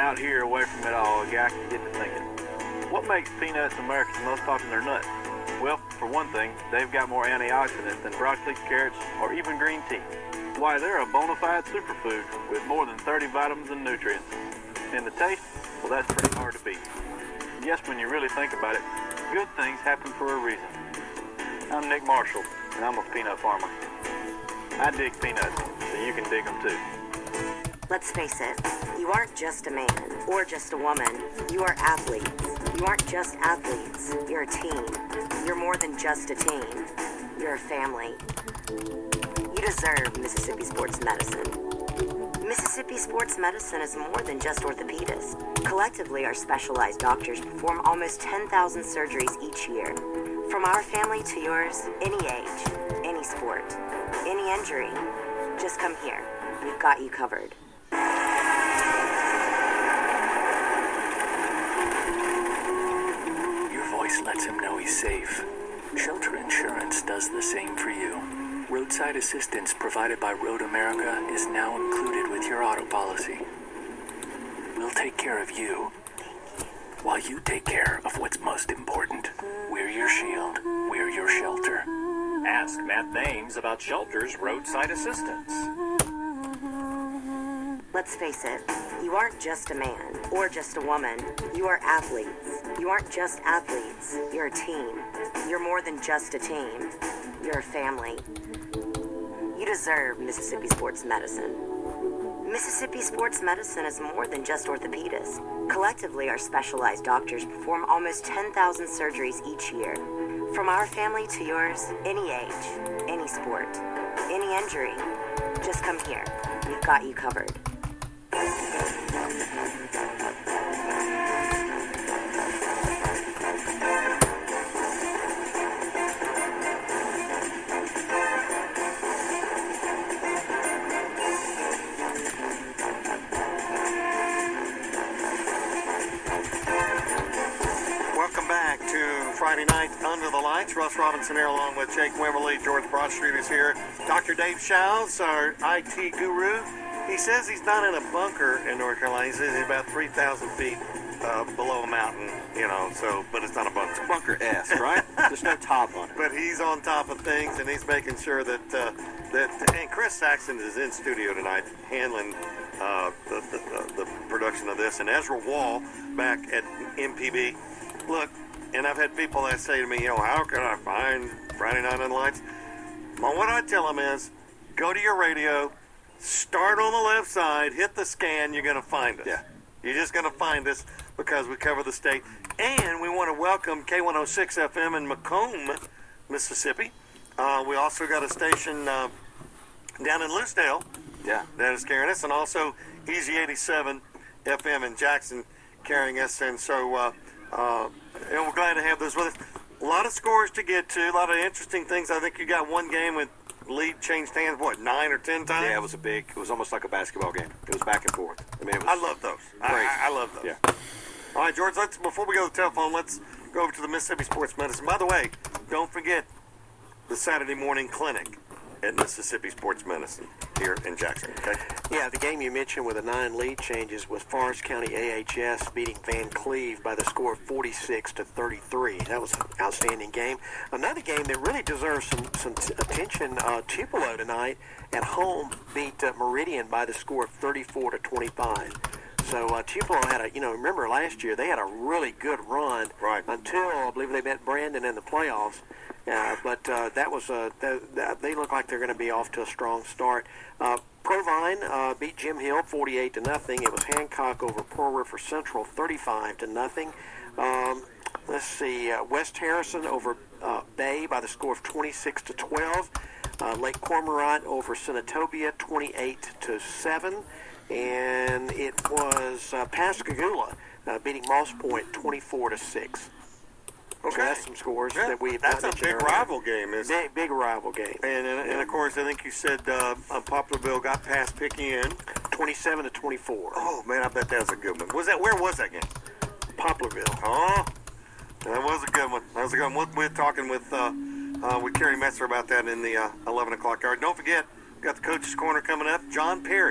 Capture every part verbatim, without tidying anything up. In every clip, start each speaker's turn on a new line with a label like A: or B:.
A: out here away from it all, a guy can get to thinking, what makes peanuts America's most popular nut? Well, for one thing, they've got more antioxidants than broccoli, carrots, or even green tea. Why, they're a bona fide superfood with more than thirty vitamins and nutrients. And the taste, well, that's pretty hard to beat. Yes, when you really think about it, good things happen for a reason. I'm Nick Marshall, and I'm a peanut farmer. I dig peanuts, so you can dig them too.
B: Let's face it, you aren't just a man or just a woman. You are athletes. You aren't just athletes. You're a team. You're more than just a team. You're a family. You deserve Mississippi Sports Medicine. Mississippi Sports Medicine is more than just orthopedists. Collectively, our specialized doctors perform almost ten thousand surgeries each year. From our family to yours, any age, any sport, any injury, just come here. We've got you covered.
C: Your voice lets him know he's safe. Shelter Insurance does the same for you. Roadside assistance provided by Road America is now included with your auto policy. We'll take care of you while you take care of what's most important. We're your shield. We're your shelter.
D: Ask Matt Thames about Shelter's roadside assistance.
B: Let's face it, you aren't just a man or just a woman. You are athletes. You aren't just athletes. You're a team. You're more than just a team. You're a family. You deserve Mississippi Sports Medicine. Mississippi Sports Medicine is more than just orthopedists. Collectively, our specialized doctors perform almost ten thousand surgeries each year. From our family to yours, any age, any sport, any injury, just come here. We've got you covered.
E: Welcome back to Friday Night Under the Lights. Russ Robinson here along with Jake Wimberly. George Broadstreet is here. Doctor Dave Shows, our I T guru. He says he's not in a bunker in North Carolina. He says he's about three thousand feet uh, below a mountain, you know, so, but it's not a bunker.
F: It's bunker-esque, right? There's no top on it.
E: But he's on top of things, and he's making sure that, uh, that and Chris Saxon is in studio tonight handling uh, the, the, the production of this. And Ezra Wall back at M P B. Look, and I've had people that say to me, you know, how can I find Friday Night on the Lights? Well, what I tell them is, go to your radio, start on the left side, hit the scan, you're going to find us.
F: Yeah.
E: You're just going to find us because we cover the state. And we want to welcome K one oh six F M in Macomb, Mississippi. Uh, we also got a station uh, down in Lucedale
F: Yeah.
E: that is carrying us, and also Easy eighty-seven F M in Jackson carrying us. And so uh, uh, and we're glad to have those with us. A lot of scores to get to, a lot of interesting things. I think you got one game with lead changed hands, what, nine or ten times?
F: Yeah, it was a big, it was almost like a basketball game. It was back and forth. I mean, it was
E: I love those. I,
F: crazy.
E: I, I love those.
F: Yeah.
E: All right, George, let's, before we go to the telephone, let's go over to the Mississippi Sports Medicine. By the way, don't forget the Saturday morning clinic at Mississippi Sports Medicine here in Jackson, okay?
G: Yeah, the game you mentioned with the nine lead changes was Forest County A H S beating Van Cleve by the score of forty-six to thirty-three. That was an outstanding game. Another game that really deserves some, some t- attention, uh, Tupelo tonight at home beat uh, Meridian by the score of thirty-four to twenty-five. So uh, Tupelo had a, you know, remember last year they had a really good run
E: Right.
G: until I believe they met Brandon in the playoffs. Uh, but uh, that was uh, th- th- they look like they're going to be off to a strong start. Uh, Provine uh, beat Jim Hill forty-eight to nothing. It was Hancock over Pearl River Central thirty-five to nothing. Um, let's see, uh, West Harrison over uh, Bay by the score of twenty-six to twelve. Uh, Lake Cormorant over Senatobia twenty-eight to seven, and it was uh, Pascagoula uh, beating Moss Point twenty-four to six.
E: Okay.
G: So that's some scores
E: Yeah,
G: that we.
E: that's a big rival game, isn't it?
G: Big, big rival game.
E: And, and, and of course, I think you said uh, uh, Poplarville got past Picayune.
G: twenty-seven to twenty-four.
E: Oh, man, I bet that was a good one. Was that, where was that game?
G: Poplarville.
E: Oh, that was a good one. That was a good one. We're talking with uh, uh, with Kerry Metzler about that in the uh, eleven o'clock hour. Don't forget, we got the Coach's Corner coming up. John Perry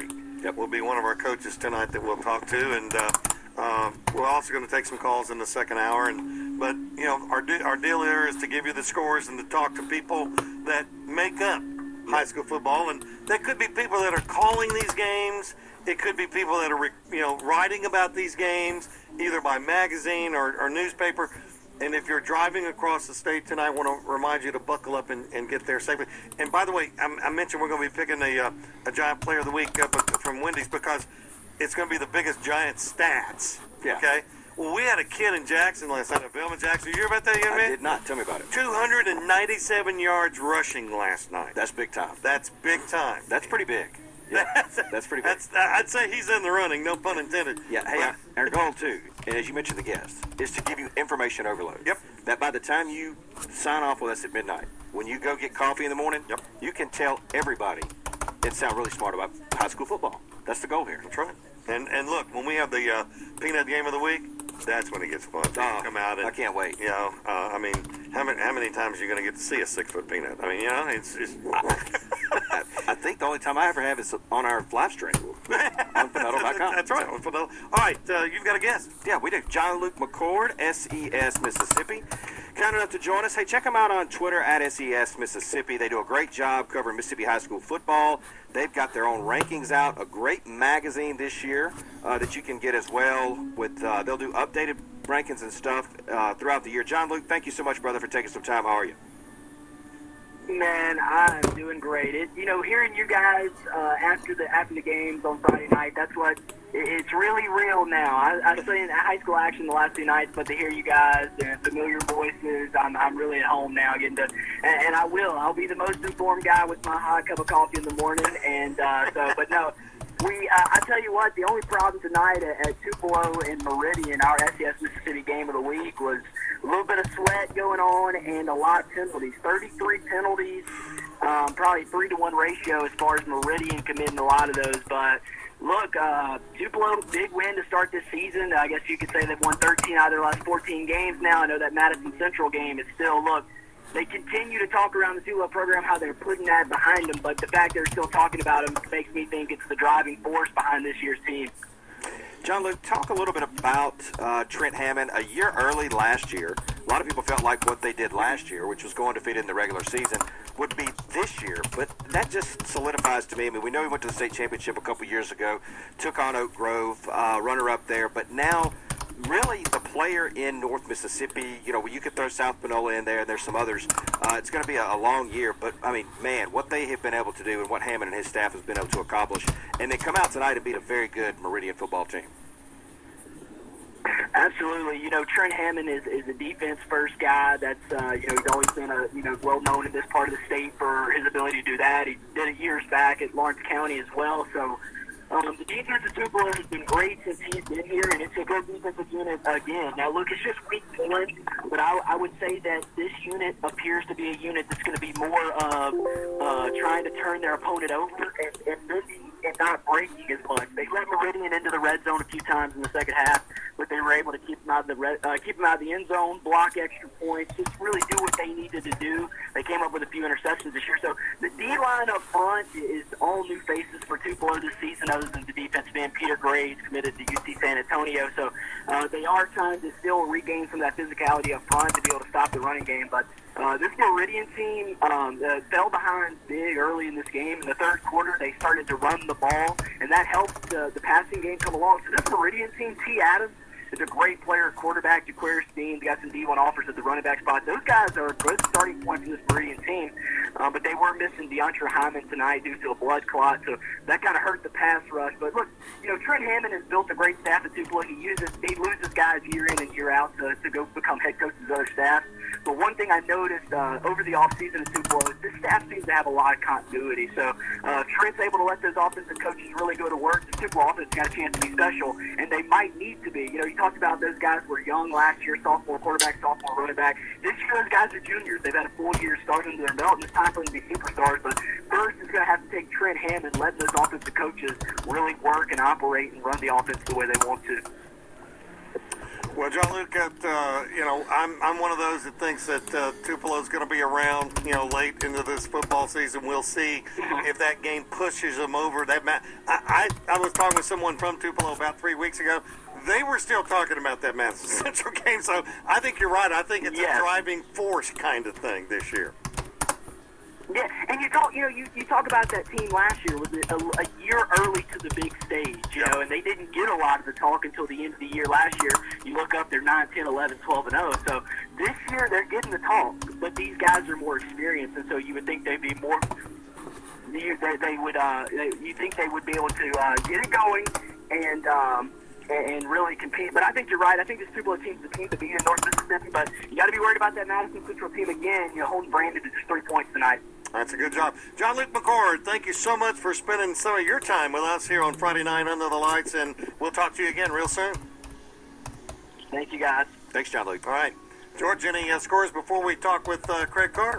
E: Yep. Will be one of our coaches tonight that we'll talk to, and uh, uh, we're also going to take some calls in the second hour. And but you know, our de- our deal here is to give you the scores and to talk to people that make up high school football, and there could be people that are calling these games. It could be people that are, you know, writing about these games, either by magazine or, or newspaper. And if you're driving across the state tonight, I want to remind you to buckle up and, and get there safely. And by the way, I, I mentioned we're going to be picking a, uh, a Giant Player of the Week uh, from Wendy's because it's going to be the biggest Giant stats.
F: Yeah.
E: Okay? Well, we had a kid in Jackson last night, Velma Jackson. Did you hear about that, young man?
F: I did not. Tell me about it.
E: two hundred ninety-seven yards rushing last night.
F: That's big time.
E: That's big time.
F: That's pretty big. Yeah,
E: that's,
F: that's pretty big.
E: That's, I'd say he's in the running, no pun intended.
F: Yeah, hey, our goal, too, and as you mentioned the guest, is to give you information overload.
E: Yep.
F: That by the time you sign off with us at midnight, when you go get coffee in the morning,
E: yep,
F: you can tell everybody and sound really smart about high school football. That's the goal here.
E: That's right. And and look, when we have the uh, Peanut Game of the Week, that's when it gets fun.
F: Oh,
E: come out and
F: I can't wait.
E: You know, uh, I mean, how many how many times are you going to get to see a six foot peanut? I mean, you know, it's. it's
F: I, I think the only time I ever have is on our live stream on Finado dot com.
E: That's right. On Finado. All right, uh, you've got a guest.
F: Yeah, we do. John Luke McCord, S E S Mississippi. Kind enough to join us. Hey, check them out on Twitter at S E S Mississippi. They do a great job covering Mississippi high school football. They've got their own rankings out, a great magazine this year uh, that you can get as well. With uh, they'll do updated rankings and stuff uh, throughout the year. John Luke, thank you so much, brother, for taking some time. How are you?
H: Man, I'm doing great. It, you know, hearing you guys uh, after the after the games on Friday night, that's what it, it's really real now. I, I've seen high school action the last two nights, but to hear you guys and familiar voices, I'm I'm really at home now. Getting to, and, and I will. I'll be the most informed guy with my hot cup of coffee in the morning. And uh, so, but no. We, uh, I tell you what, the only problem tonight at, at Tupelo and Meridian, our S E S Mississippi Game of the Week, was a little bit of sweat going on and a lot of penalties. thirty-three penalties, um, probably three to one ratio as far as Meridian committing a lot of those. But look, uh, Tupelo, big win to start this season. I guess you could say they've won thirteen out of their last fourteen games now. I know that Madison Central game is still, look, they continue to talk around the Tupelo program how they're putting that behind them, but the fact they're still talking about them makes me think it's the driving force behind this year's team.
F: John Luke, talk a little bit about uh, Trent Hammond. A year early last year, a lot of people felt like what they did last year, which was go undefeated in the regular season, would be this year. But that just solidifies to me. I mean, we know he went to the state championship a couple years ago, took on Oak Grove, uh, runner-up there, but now really the player in North Mississippi, you know, you could throw South Panola in there, and there's some others. Uh, it's going to be a, a long year, but, I mean, man, what they have been able to do and what Hammond and his staff has been able to accomplish, and they come out tonight and beat a very good Meridian football team.
H: Absolutely. You know, Trent Hammond is, is a defense-first guy. That's, uh, you know, he's always been, a, you know, well-known in this part of the state for his ability to do that. He did it years back at Lawrence County as well, so Um, the defense of Tupelo has been great since he's been here, and it's a good defensive unit again. Now, look, it's just week one, but I, I would say that this unit appears to be a unit that's going to be more of uh, trying to turn their opponent over and, and, maybe, and not breaking as much. They let Meridian into the red zone a few times in the second half, but they were able to keep them out of the red, uh, keep them out of the end zone, block extra points, just really do what they needed to do. They came up with a few interceptions this year. So the D-line up front is all new faces for Tupelo this season, other than the defensive end, Peter Graves, committed to U C San Antonio. So uh, they are trying to still regain some of that physicality up front to be able to stop the running game. But uh, this Meridian team um, uh, fell behind big early in this game. In the third quarter, they started to run the ball, and that helped uh, the passing game come along. So this Meridian team, T. Adams is a great player, quarterback. Jaquarius Dean got some D one offers at the running back spot. Those guys are a good starting point for this Meridian team, uh, but they were missing DeAndre Hyman tonight due to a blood clot, so that kind of hurt the pass rush. But look, you know, Trent Hammond has built a great staff at Tupelo. He uses, he loses guys year in and year out to, to go become head coaches of other staff. But one thing I noticed uh, over the offseason at Tupelo is this staff seems to have a lot of continuity. So uh, Trent's able to let those offensive coaches really go to work. The Tupelo offense got a chance to be special, and they might need to be. You know, you talked about those guys were young last year, sophomore quarterback, sophomore running back. This year, those guys are juniors. They've had a full year starting under their belt, and it's time for them to be superstars. But first, it's going to have to take Trent Hammond letting those offensive coaches really work and operate and run the offense the way they want to.
E: Well, John Luke, uh, you know, I'm I'm one of those that thinks that uh, Tupelo's going to be around, you know, late into this football season. We'll see if that game pushes them over. That ma- I, I I was talking with someone from Tupelo about three weeks ago. They were still talking about that Madison Central game, so I think you're right. I think it's
H: yes.
E: a driving force kind of thing this year.
H: Yeah, and you talk, you know, you, you talk about that team last year was a, a year early to the big stage, you
E: Yep.
H: know, and they didn't get a lot of the talk until the end of the year last year. You look up, they're nine, ten, eleven, twelve, and oh. So this year they're getting the talk, but these guys are more experienced, and so you would think they'd be more. You, they, they would, uh, they, you think they would be able to uh, get it going and um, and really compete. But I think you're right. I think this Tupelo team's the team to beat in North Mississippi, but you got to be worried about that Madison Central team again. You know, holding Brandon to just three points tonight.
E: That's a good job. John Luke McCord, thank you so much for spending some of your time with us here on Friday night under the lights, and we'll talk to you again real soon.
H: Thank you, guys.
F: Thanks, John Luke.
E: All right. George, any uh, scores before we talk with uh, Craig Carter?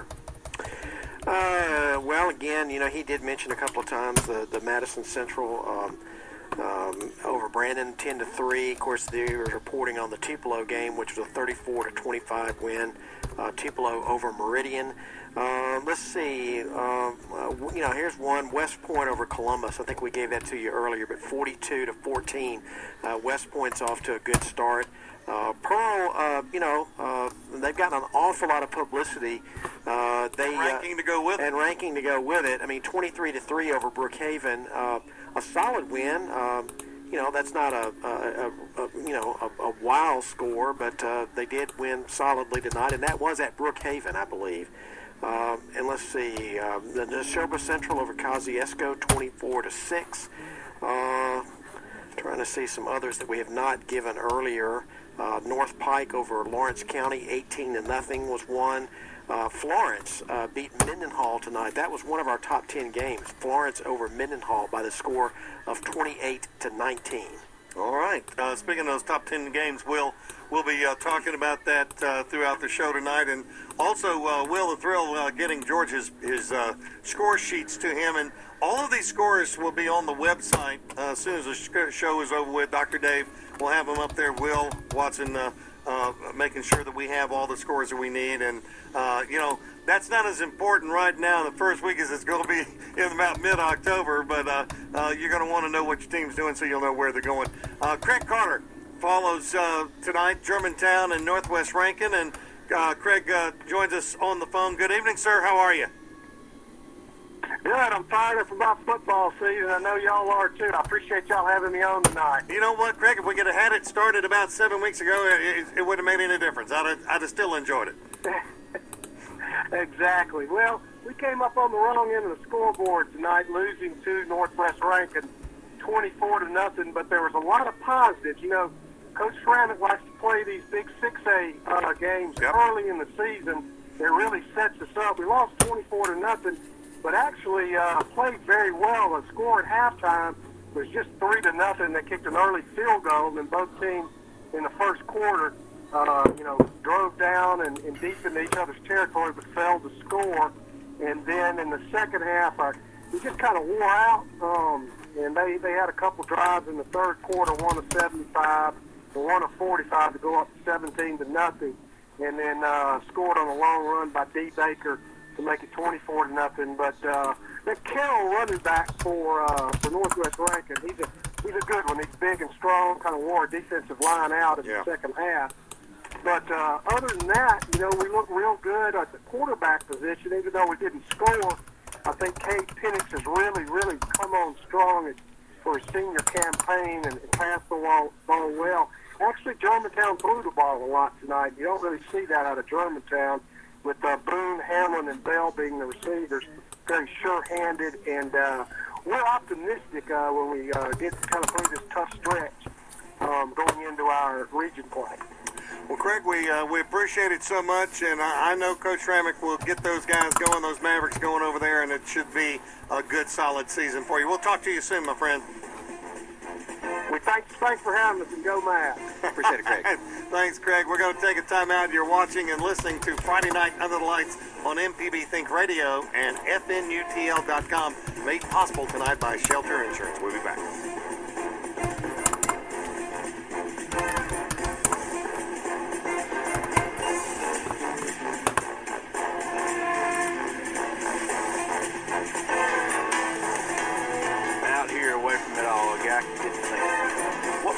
G: Uh, well, again, you know, he did mention a couple of times the, the Madison Central um, um, over Brandon, ten to three. Of course, they were reporting on the Tupelo game, which was a thirty-four to twenty-five win. Uh, Tupelo over Meridian. Uh, let's see. Uh, uh, you know, here's one. West Point over Columbus. I think we gave that to you earlier, but forty-two to fourteen. Uh, West Point's off to a good start. Uh, Pearl, uh, you know, uh, they've gotten an awful lot of publicity. Uh, they
E: And ranking
G: uh,
E: to go with it.
G: and ranking to go with it. I mean, twenty-three to three over Brookhaven. Uh, a solid win. Um, you know, that's not a, a, a, a you know a, a wow score, but uh, they did win solidly tonight, and that was at Brookhaven, I believe. Uh, and let's see, uh, the Neshoba Central over Kosciuszko, twenty-four to six. Uh, trying to see some others that we have not given earlier. Uh, North Pike over Lawrence County, eighteen to nothing was one. Uh, Florence uh, beat Mendenhall tonight. That was one of our top ten games. Florence over Mendenhall by the score of twenty-eight to nineteen.
E: All right. Uh, speaking of those top ten games, Will, we'll be uh, talking about that uh, throughout the show tonight. And also, uh, Will, the thrill uh, getting George's his uh, score sheets to him. And all of these scores will be on the website uh, as soon as the sh- show is over with. Doctor Dave will have them up there. Will, Watson, uh, uh, making sure that we have all the scores that we need. And, uh, you know, that's not as important right now in the first week as it's going to be in about mid-October, but uh, uh, you're going to want to know what your team's doing so you'll know where they're going. Uh, Craig Carter follows uh, tonight, Germantown and Northwest Rankin, and uh, Craig uh, joins us on the phone. Good evening, sir. How are you?
I: Good. I'm fired up about football season. I know y'all are, too. I appreciate y'all having me on tonight.
E: You know what, Craig? If we could have had it started about seven weeks ago, it, it, it wouldn't have made any difference. I'd have, I'd have still enjoyed it.
I: Exactly. Well, we came up on the wrong end of the scoreboard tonight, losing to Northwest Rankin twenty-four to nothing, but there was a lot of positives. You know, Coach Framick likes to play these big six A uh, games
E: Yep.
I: early in the season. It really sets us up. We lost twenty-four to nothing, but actually uh, played very well. The score at halftime was just three to nothing. They kicked an early field goal, and both teams in the first quarter, uh, you know, drove down and, and deep into each other's territory, but failed to score. And then in the second half, uh, we just kind of wore out. Um, and they, they had a couple drives in the third quarter, one of seventy-five and one of forty-five to go up seventeen to nothing. And then uh, scored on a long run by D. Baker to make it twenty-four to nothing. But uh, that Carroll running back for uh, for Northwest Rankin, he's a he's a good one. He's big and strong. Kind of wore a defensive line out in
E: Yeah.
I: the second half. But uh, other than that, you know, we look real good at the quarterback position. Even though we didn't score, I think Kate Penix has really, really come on strong for his senior campaign and, and passed the ball, ball well. Actually, Germantown threw the ball a lot tonight. You don't really see that out of Germantown, with uh, Boone, Hamlin, and Bell being the receivers. Very sure-handed, and uh, we're optimistic uh, when we uh, get kind of through this tough stretch um, going into our region play.
E: Well, Craig, we uh, we appreciate it so much, and I, I know Coach Framick will get those guys going, those Mavericks going over there, and it should be a good, solid season for you. We'll talk to you soon, my friend.
I: We thanks, thanks for having us, and go Mad.
F: Appreciate it, Craig.
E: Thanks, Craig. We're going to take a time out. You're watching and listening to Friday Night Under the Lights on M P B Think Radio and F N U T L dot com, made possible tonight by Shelter Insurance. We'll be back.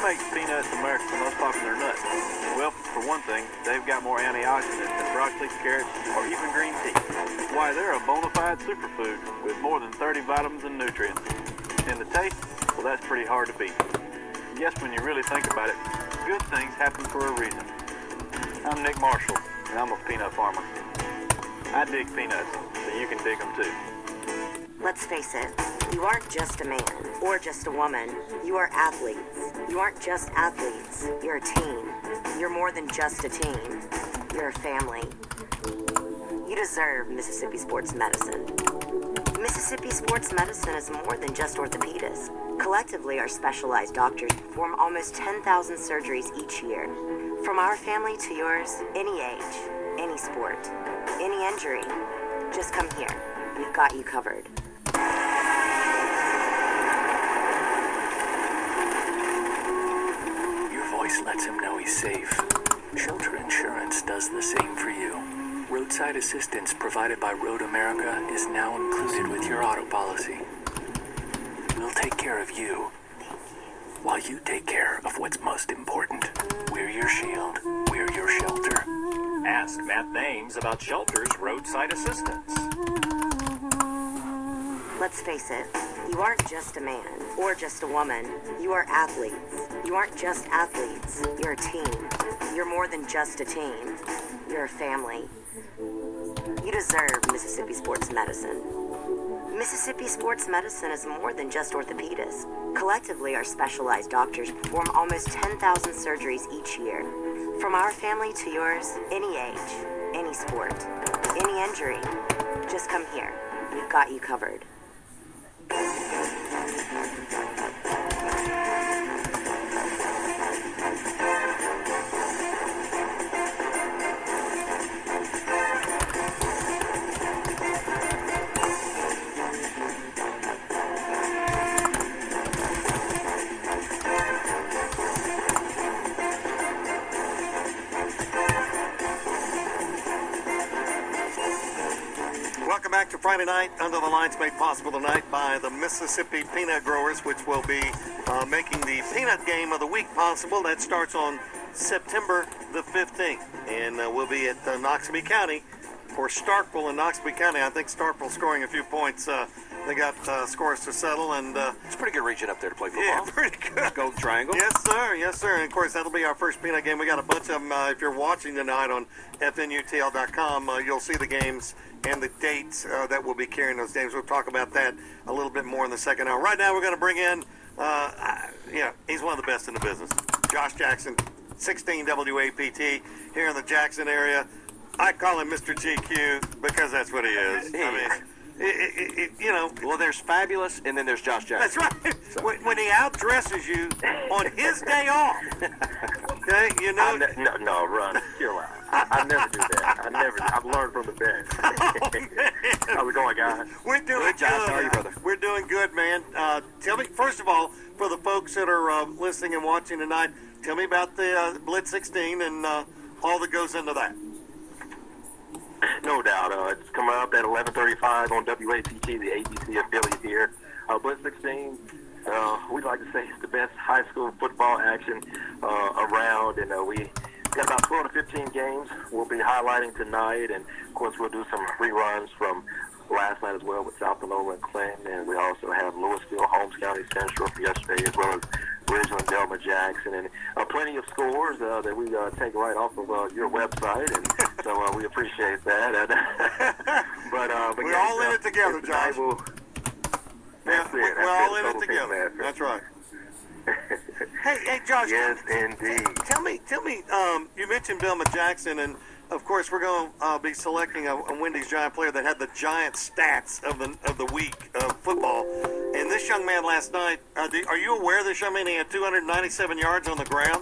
A: makes peanuts America's most popular nut? Well, for one thing, they've got more antioxidants than broccoli, carrots, or even green tea. Why, they're a bona fide superfood with more than thirty vitamins and nutrients. And the taste? Well, that's pretty hard to beat. Yes, when you really think about it, good things happen for a reason. I'm Nick Marshall, and I'm a peanut farmer. I dig peanuts, so you can dig them too.
B: Let's face it, you aren't just a man or just a woman. You are athletes. You aren't just athletes. You're a team. You're more than just a team. You're a family. You deserve Mississippi Sports Medicine. Mississippi Sports Medicine is more than just orthopedists. Collectively, our specialized doctors perform almost ten thousand surgeries each year. From our family to yours, any age, any sport, any injury, just come here. We've got you covered.
C: Your voice lets him know he's safe. Shelter Insurance does the same for you. Roadside assistance provided by Road America is now included with your auto policy. We'll take care of you while you take care of what's most important. We're your shield. We're your shelter.
D: Ask Matt Thames about Shelter's roadside assistance.
B: Let's face it, you aren't just a man or just a woman. You are athletes. You aren't just athletes. You're a team. You're more than just a team. You're a family. You deserve Mississippi Sports Medicine. Mississippi Sports Medicine is more than just orthopedists. Collectively, our specialized doctors perform almost ten thousand surgeries each year. From our family to yours, any age, any sport, any injury, just come here. We've got you covered.
E: Welcome back to Friday Night Under the Lights, made possible tonight by the Mississippi Peanut Growers, which will be uh, making the Peanut Game of the Week possible. That starts on September the fifteenth, and uh, we'll be at uh, Noxubee County for Starkville and Noxubee County. I think Starkville scoring a few points. Uh, they got uh, scores to settle, and uh,
F: It's a pretty good region up there to play football.
E: yeah, pretty good.
F: Golden Triangle.
E: Yes, sir. Yes, sir. And, of course, that'll be our first Peanut game. We got a bunch of them. Uh, if you're watching tonight on F N U T L dot com, uh, you'll see the games and the dates uh, that will be carrying those games. We'll talk about that a little bit more in the second hour. Right now, we're going to bring in, uh, yeah, he's one of the best in the business. Josh Jackson, sixteen W A P T, here in the Jackson area. I call him Mister G Q because that's what he is. I mean, it, it, it, you know.
F: Well, there's Fabulous, and then there's Josh Jackson.
E: That's right. So. When, when he outdresses you on his day off. Okay, you know.
J: I ne- no, no, run. Chill out. I, I never do that. I never. I've learned from the best.
E: Oh,
J: How's it going, guys?
E: We're doing
F: Good, Josh.
E: good.
F: How are you, brother?
E: We're doing good, man. Uh, tell me, first of all, for the folks that are uh, listening and watching tonight, tell me about the uh, Blitz sixteen and uh, all that goes into that.
J: No doubt. Uh, it's coming up at eleven thirty-five on W A P T, the A B C affiliate here. Uh, Blitz sixteen, uh, we'd like to say it's the best high school football action uh, around, and uh, we got about twelve to fifteen games we'll be highlighting tonight, and of course we'll do some reruns from last night as well with South Panola and Clinton, and we also have Louisville, Holmes County Central for yesterday, as well as Ridgeland, Delma, Jackson, and uh, plenty of scores uh, that we uh, take right off of uh, your website, and so uh, we appreciate that. but, uh, but
E: We're
J: yeah,
E: all in
J: uh,
E: it together,
J: tonight
E: Josh.
J: We'll, that's
E: Yeah,
J: it.
E: we're
J: That's
E: all
J: it.
E: in it
J: Total
E: together.
J: team effort.
E: That's right. Hey, hey, Josh.
J: Yes, indeed.
E: Tell me, tell me. Um, you mentioned Delma Jackson, and of course, we're going to uh, be selecting a, a Wendy's Giant player that had the Giant stats of the of the week of football. And this young man last night, uh, do, are you aware of this young man? He had two hundred ninety-seven yards on the ground.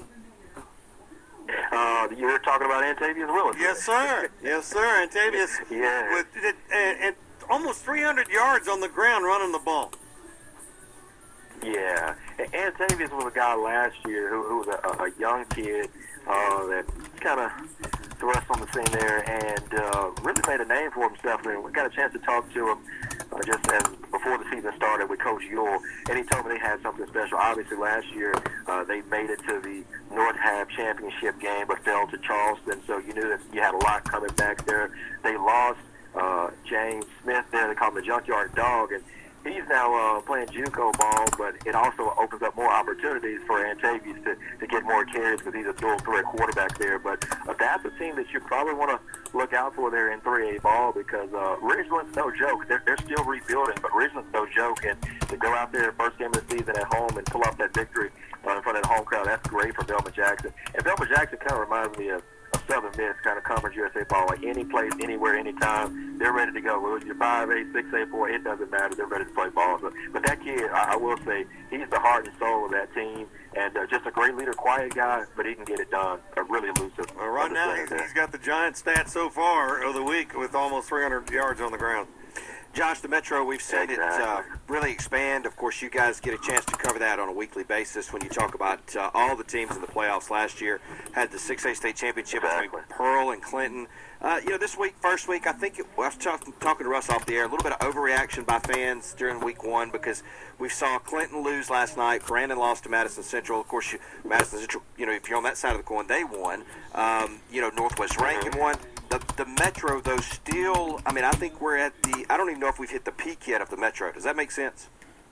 J: Uh, you're talking about Antavius Willis.
E: Yes, sir. Yes, sir. Antavius
J: Yeah.
E: with and, and almost three hundred yards on the ground running the ball.
J: Yeah, and Antavius was a guy last year who, who was a, a young kid uh, that kind of thrust on the scene there and uh, really made a name for himself. And we got a chance to talk to him uh, uh, just as before the season started with Coach Ewell, and he told me they had something special. Obviously, last year uh, they made it to the North Hab championship game, but fell to Charleston. So you knew that you had a lot coming back there. They lost uh, James Smith there. They call him the Junkyard Dog, and he's now uh, playing JUCO ball, but it also opens up more opportunities for Antavius to, to get more carries because he's a dual threat quarterback there. But uh, that's a team that you probably want to look out for there in three A ball because uh, Ridgeland's no joke. They're, they're still rebuilding, but Ridgeland's no joke. And to go out there first game of the season at home and pull off that victory uh, in front of the home crowd, that's great for Velma Jackson. And Velma Jackson kind of reminds me of a Southern Miss kind of Conference U S A ball, like any place, anywhere, anytime, they're ready to go. Whether you're five A, six A, four, it doesn't matter. They're ready to play ball. So, but that kid, I, I will say, he's the heart and soul of that team, and uh, just a great leader, quiet guy, but he can get it done. Uh, really elusive.
E: Well, right now, he's, he's got the giant stats so far of the week with almost three hundred yards on the ground.
F: Josh, the Metro, we've seen it uh, really expand. Of course, you guys get a chance to cover that on a weekly basis when you talk about uh, all the teams in the playoffs last year. Had the six A state championship
J: exactly.
F: between Pearl and Clinton. Uh, you know, this week, first week, I think it, I was talking, talking to Russ off the air, a little bit of overreaction by fans during week one because we saw Clinton lose last night. Brandon lost to Madison Central. Of course, you, Madison Central, you know, if you're on that side of the coin, they won. Um, you know, Northwest Rankin won. The, the Metro, though, still, I mean, I think we're at the, I don't even know if we've hit the peak yet of the Metro. Does that make sense?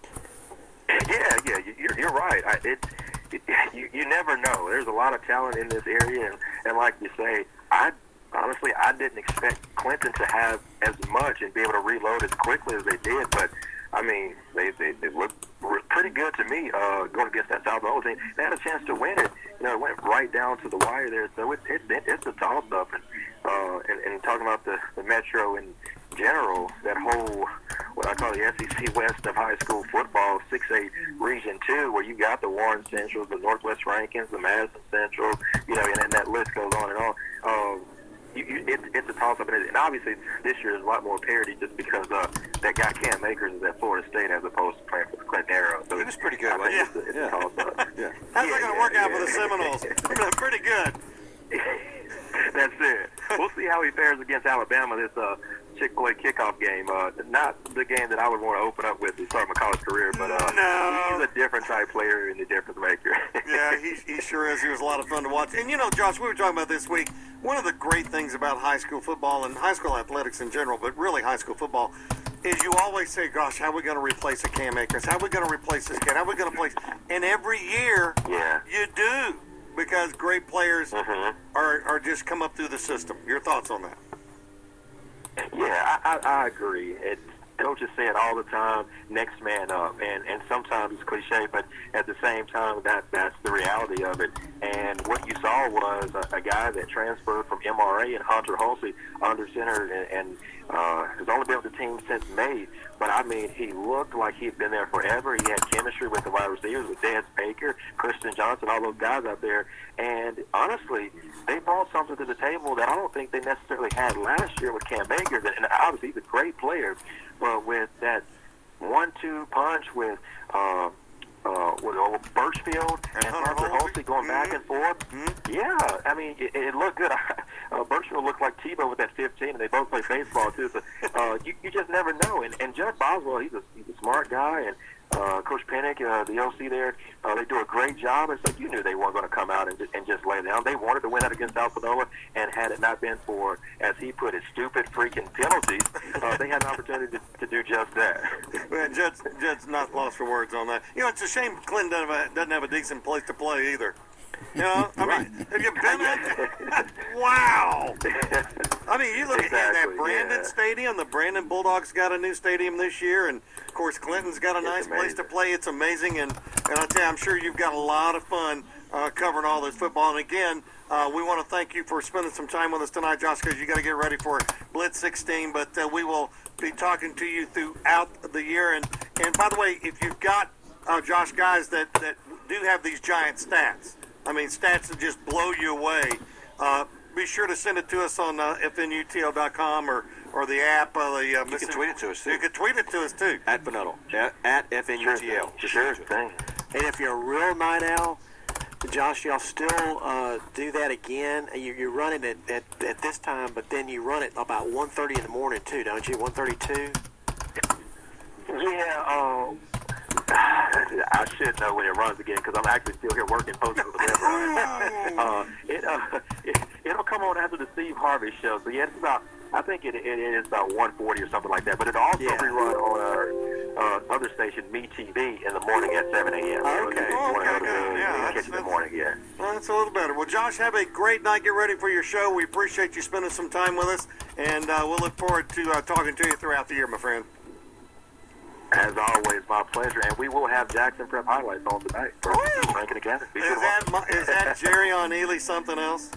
J: Yeah, yeah, you're, you're right. I, it, it, you, you never know. There's a lot of talent in this area, and, and like you say, I honestly, I didn't expect Clinton to have as much and be able to reload as quickly as they did, but I mean, they, they, they looked pretty good to me uh, going against that South Ola team. They had a chance to win it. You know, it went right down to the wire there, so it, it, it, it's a toss-up. And, uh, and, and talking about the, the Metro in general, that whole, what I call the S E C West of high school football, six A Region two, where you got the Warren Centrals, the Northwest Rankins, the Madison Central, you know, and, and that list goes on and on. Um, You, you, it, it's a toss-up, and, and obviously this year there's a lot more parity just because uh, that guy Cam Akers is at Florida State as opposed to playing for the Clinton Arrows. So
F: he was pretty good.
J: I
F: Yeah,
J: it's, it's
F: yeah.
J: a toss-up.
F: yeah.
E: How's
J: yeah,
E: that going to
J: yeah,
E: work
J: yeah,
E: out
J: yeah.
E: for the Seminoles? They're pretty good.
J: That's it. We'll see how he fares against Alabama this uh, Chick-fil-A kickoff game. Uh, not the game that I would want to open up with to start my college career, but uh,
E: no.
J: he's a different type player and a difference maker.
E: Yeah, he, he sure is. He was a lot of fun to watch. And, you know, Josh, we were talking about this week, one of the great things about high school football and high school athletics in general, but really high school football, is you always say, gosh, how are we going to replace a Cam Akers? How are we going to replace this kid? How are we going to replace? And every year
J: yeah.
E: you do, because great players
J: mm-hmm.
E: are, are just come up through the system. Your thoughts on that?
J: Yeah, I, I, I agree. It, coaches say it all the time, next man up, and, and sometimes it's cliche, but at the same time, that that's the reality of it. And what you saw was a, a guy that transferred from M R A and Hunter Hulsey under center, and, and uh, has only been with the team since May. But, I mean, he looked like he'd been there forever. He had chemistry with the wide receivers, with Dance Baker, Christian Johnson, all those guys out there. And, honestly, they brought something to the table that I don't think they necessarily had last year with Cam Akers. And, obviously, he's a great player. But with that one two punch with uh, uh, with old Birchfield and, and Hunter Hulsey going mm-hmm. back and forth,
E: mm-hmm.
J: yeah, I mean, it, it looked good. uh, Birchfield looked like Tebow with that fifteen, and they both play baseball, too. So uh, you, you just never know. And, and Judd Boswell, he's a, he's a smart guy, and uh, Coach Pennick, uh, the O C there, uh, they do a great job. And so you knew they weren't going to come out and, and just lay down. They wanted to win out against Alpanola, and had it not been for, as he put it, stupid freaking penalties, uh, they had an opportunity to, to do just that.
E: Well, Judd's, Judd's not lost for words on that. You know, it's a shame Clinton doesn't have a, doesn't have a decent place to play either. You know, I
J: right.
E: mean, have you been in? Wow. I mean, you look
J: exactly,
E: at that Brandon
J: yeah.
E: Stadium. The Brandon Bulldogs got a new stadium this year, and of course, Clinton's got a
J: it's
E: nice
J: amazing.
E: place to play. It's amazing, and and I tell you, I'm sure you've got a lot of fun uh, covering all this football. And again, uh, we want to thank you for spending some time with us tonight, Josh, because you got to get ready for Blitz sixteen. But uh, we will be talking to you throughout the year. And and by the way, if you've got uh, Josh guys that that do have these giant stats. I mean, stats that just blow you away. Uh, be sure to send it to us on uh, F N U T L dot com or, or the app. Uh, the, uh,
F: you can tweet it to us, too.
E: You can tweet it to us, too.
F: At Benuddle. At, at F N U T L.
J: Sure, sure thing.
G: And if you're a real night owl, Josh, y'all still uh, do that again. You, you run it at, at, at this time, but then you run it about one thirty in the morning, too, don't you? one thirty-two?
J: Yeah, um, I should know when it runs again because I'm actually still here working posting with the web. uh, it, uh, it, it'll come on after the Steve Harvey show. So, yeah, it's about, I think it, it is about one forty or something like that. But it'll also
G: Yeah.
J: be run on our uh, other station, Me T V, in the morning at seven a.m. So
G: Okay.
J: if you want to
E: Okay,
J: go to
E: good.
J: the,
E: Yeah,
J: you can
E: that's-
J: catch it in the
E: that's-
J: morning, yeah.
E: Well, that's a little better. Well, Josh, have a great night. Get ready for your show. We appreciate you spending some time with us, and uh, we'll look forward to uh, talking to you throughout the year, my friend.
J: As always, my pleasure. And we will have Jackson Prep highlights on tonight for
E: Oh!
J: Rankin Academy. Be
E: Is
J: sure to
E: that,
J: watch.
E: my, is that Jerry on Ely something else?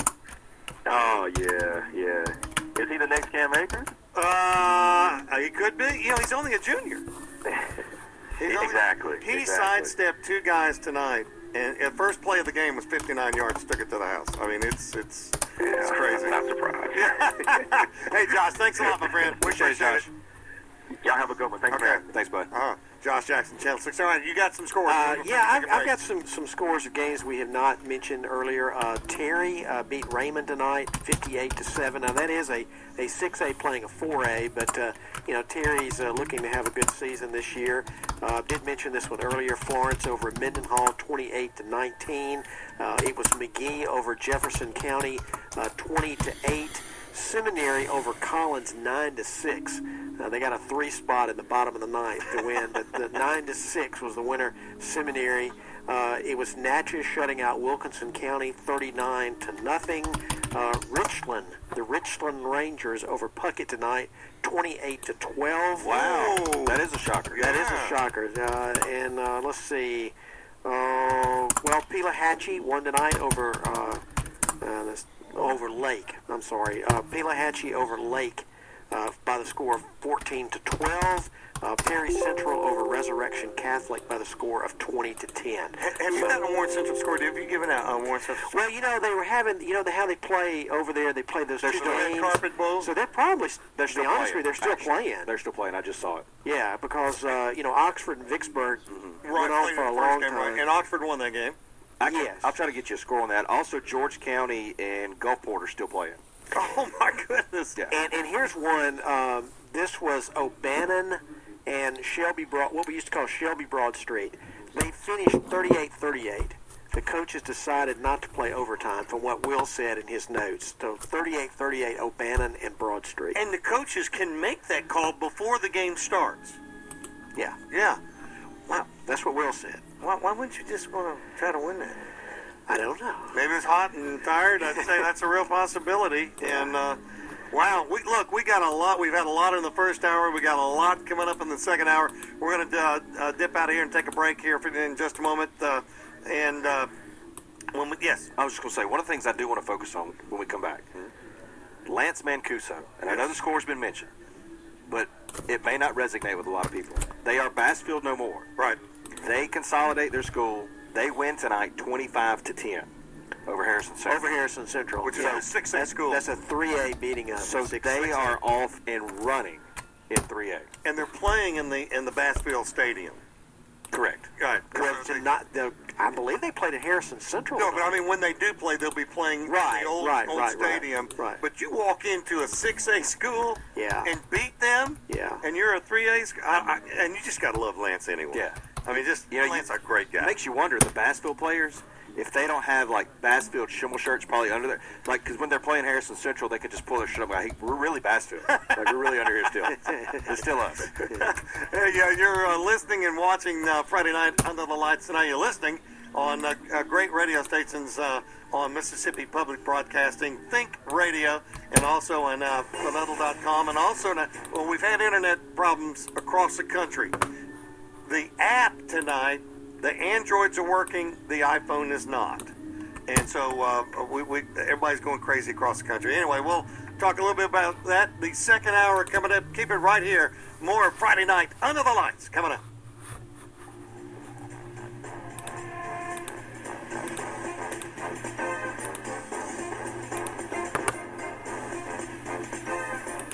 J: Oh, yeah, yeah. Is he the next Cam Akers?
E: Uh, he could be. You know, he's only a junior. He's only-
J: Exactly,
E: He
J: exactly.
E: sidestepped two guys tonight, and the first play of the game was fifty-nine yards, took it to the house. I mean, it's it's
J: Yeah,
E: it's crazy.
J: I'm not surprised.
E: Hey, Josh, thanks a lot, my friend. Appreciate
F: Appreciate it,
E: it.
F: Josh.
J: Y'all have a good one. Thanks for
E: Okay.
J: having me.
F: Thanks, bud.
E: Uh, Josh Jackson, Channel six. All right, you got some scores.
G: Uh,
E: before
G: yeah,
E: we
G: I've,
E: take a
G: I've
E: break.
G: got some, some scores of games we have not mentioned earlier. Uh, Terry uh, beat Raymond tonight, fifty-eight to seven. Now that is a, a six A playing a four A, but uh, you know Terry's uh, looking to have a good season this year. Uh, did mention this one earlier. Florence over Mendenhall, twenty-eight to nineteen. Uh, it was McGee over Jefferson County, uh, twenty to eight. Seminary over Collins, nine to six. Uh, they got a three spot in the bottom of the ninth to win, but the nine to six was the winner. Seminary. Uh, it was Natchez shutting out Wilkinson County, thirty-nine to nothing. Uh, Richland, the Richland Rangers over Puckett tonight, twenty-eight to twelve.
F: Wow.
E: Whoa.
F: That is a shocker.
G: That is
E: Yeah.
G: a shocker. Uh, and uh, let's see. Uh, well, Pelahatchie won tonight over uh, uh, this, over Lake. I'm sorry, uh, Pelahatchie over Lake uh, by the score of fourteen to twelve. Uh, Perry Central over Resurrection Catholic by the score of twenty to ten.
E: Ha- Have you got a Warren Central score? Have you given out a Warren Central score?
G: Well, you know, they were having, you know, the, how they play over there. They play those
F: They're
G: two
F: still
E: Red
G: games.
E: Carpet Bowl?
G: So they're probably,
F: They're
G: to
F: still
G: be honest
F: playing.
G: with you, they're still
F: actually.
G: playing.
F: They're still playing. I just saw it.
G: Yeah, because, uh, you know, Oxford and Vicksburg
E: Right,
G: went on
E: played
G: for
E: the
G: a
E: first
G: long
E: game, right.
G: time.
E: And Oxford won that game.
F: I can,
G: Yes.
F: I'll try to get you a score on that. Also, George County and Gulfport are still playing.
E: Oh, my goodness.
F: Yeah.
G: And, and here's one. Um, this was O'Bannon and Shelby Broad, what we used to call Shelby Broad Street. They finished thirty-eight thirty-eight. The coaches decided not to play overtime, from what Will said in his notes. So thirty-eight thirty-eight, O'Bannon and Broad Street.
E: And the coaches can make that call before the game starts.
G: Yeah,
E: Yeah. Wow.
G: that's what Will said.
E: Why, why wouldn't you just want to try to win that?
G: I don't know.
E: Maybe it's hot and tired. I'd say that's a real possibility. And uh, wow, we look, we got a lot. We've had a lot in the first hour. We got a lot coming up in the second hour. We're going to uh, uh, dip out of here and take a break here for, in just a moment. Uh, and uh, when we, yes,
F: I was just going to say, one of the things I do want to focus on when we come back, Lance Mancuso, and I know the score's been mentioned, but it may not resonate with a lot of people. They are Bassfield no more.
E: right.
F: They consolidate their school. They win tonight twenty-five to ten over Harrison Central.
G: Over Harrison Central.
E: Which is
G: yeah.
E: a six A
G: That's-
E: school.
G: That's a three A beating of
F: So
G: six
F: they
G: six A.
F: are off and running in three A.
E: And they're playing in the in the Bassfield Stadium.
F: Correct.
E: Right.
G: Well, to not, the, I believe they played at Harrison Central.
E: No, but I mean, when they do play, they'll be playing
G: Right,
E: the old,
G: right,
E: old
G: right, right,
E: stadium.
G: right.
E: But you walk into a six A school
G: Yeah.
E: and beat them,
G: Yeah.
E: and you're a three A, sc- I, I, and you just got to love Lance anyway.
F: Yeah.
E: I mean, just,
F: You know,
E: Lance
F: you-
E: a great guy.
F: It makes you wonder, the Bassfield players, if they don't have, like, Bassfield Schimmel shirts probably under there. Like, because when they're playing Harrison Central, they could just pull their shirt up and go, hey, we're really Bassfield. Like, we're really under here still. It's still us.
E: Hey, yeah, you're uh, listening and watching uh, Friday Night Under the Lights tonight. You're listening on uh, uh, great radio stations uh, on Mississippi Public Broadcasting, Think Radio, and also on uh, Fanettle dot com. And also, uh, well, we've had internet problems across the country. The app tonight, the Androids are working, the iPhone is not. And so uh, we, we, everybody's going crazy across the country. Anyway, we'll talk a little bit about that. The second hour coming up. Keep it right here. More Friday Night Under the Lights coming up.